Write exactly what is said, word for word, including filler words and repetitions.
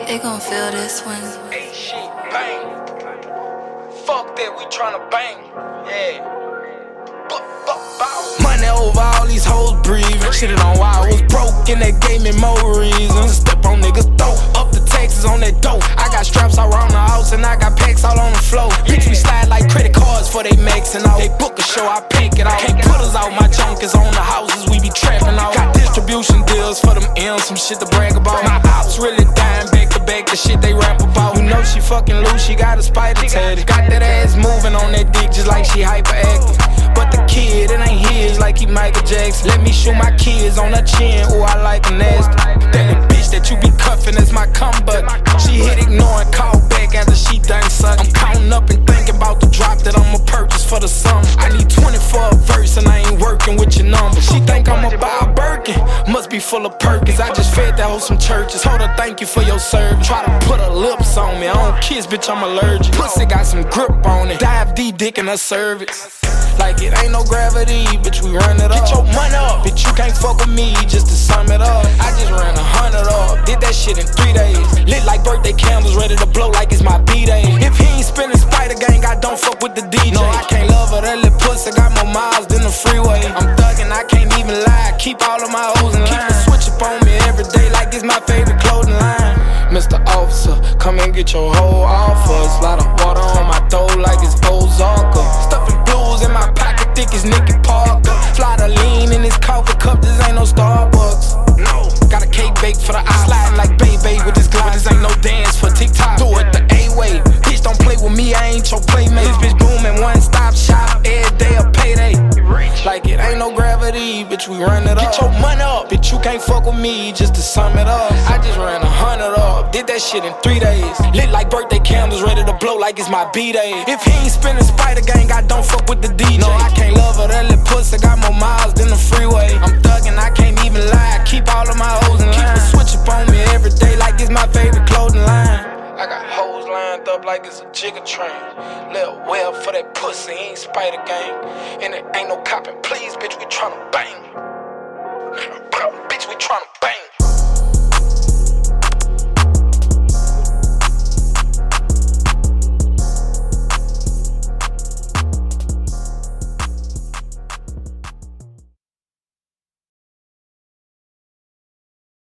They gon' feel this one. Hey, shit, bang. Fuck that, we tryna bang. Yeah. Money over all these hoes breathing. Shit it on why I was broke and that gave me more reasons. Step on niggas' throat, up the taxes on that dope. I got straps all around the house and I got packs all on the floor. Bitch, we slide like credit cards for they max and all. They book a show, I pick it out. Can't put us out, my junk is on the houses, we be trapping out. Got distribution deals for them M's, some shit to brag about. My ops really dying back to back, the shit they rap about. You know she fucking loose, she got a spider tatted. Got that ass moving on that dick just like she hyperactive. But the kid, it ain't his like he Michael Jackson. Let me shoot my kids on her chin, ooh, I like a nasty. That bitch that you be cuffin', that's my cum button. She hit ignoring, call back after she done suckin'. I'm counting up and thinking about the drop that I'ma purchase for the summer. I need twenty for a verse and I ain't working with your number. She think I'ma buy a Birkin, must be full of Perkins. I just fed that hoe some churches, told her thank you for your service. Try to put her lips on me, I don't kiss, bitch, I'm allergic. Pussy got some grip on it, dive D dick in her cervix. Like it ain't no gravity, bitch, we run it up. Get your money up, bitch, you can't fuck with me, just to sum it up. I just ran a hundred up, did that shit in three days. Lit like birthday candles, ready to blow like it's my B-day. If he ain't spinning Spider Gang, I don't fuck with the D J. No, I can't love her, that little pussy got more miles than the freeway. I'm thuggin', I can't even lie, keep all of my hoes in line. Keep a switch up on me every day like it's my favorite clothing line. Mister Officer, come and get your hoe off us. Lot of water on my throat like it's Ozarka. Stuffing blues in my pocket, thick as Nicky Parker. Fly the lean in this coffee cup, this ain't no Starbucks. No, got a cake bake for the eye. Sliding like Bey-Bey with this glide, this ain't no dance for TikTok. Do it the A-way, bitch, don't play with me, I ain't your playmate. This bitch booming, one-stop shop, every day a payday. Like it ain't no gravity, bitch, we run it up. Get your money up, bitch, you can't fuck with me, just to sum it up. I just ran a hundred up, did that shit in three days. Lit like birthday candles, ready to blow like it's my B-day. If he ain't spinning Spider Gang, I don't fuck with the D J. No, I can't love her, that little pussy got more miles than the freeway. I'm thuggin', I can't even lie, keep all of my hoes in line. Keep a switch up on me every day like it's my favorite clothing line. I got hoes lined up like it's a jigger train. Lil' well for that pussy, ain't Spider Gang. And it ain't no copping, please, bitch, we tryna bang. Bitch, we tryna bang.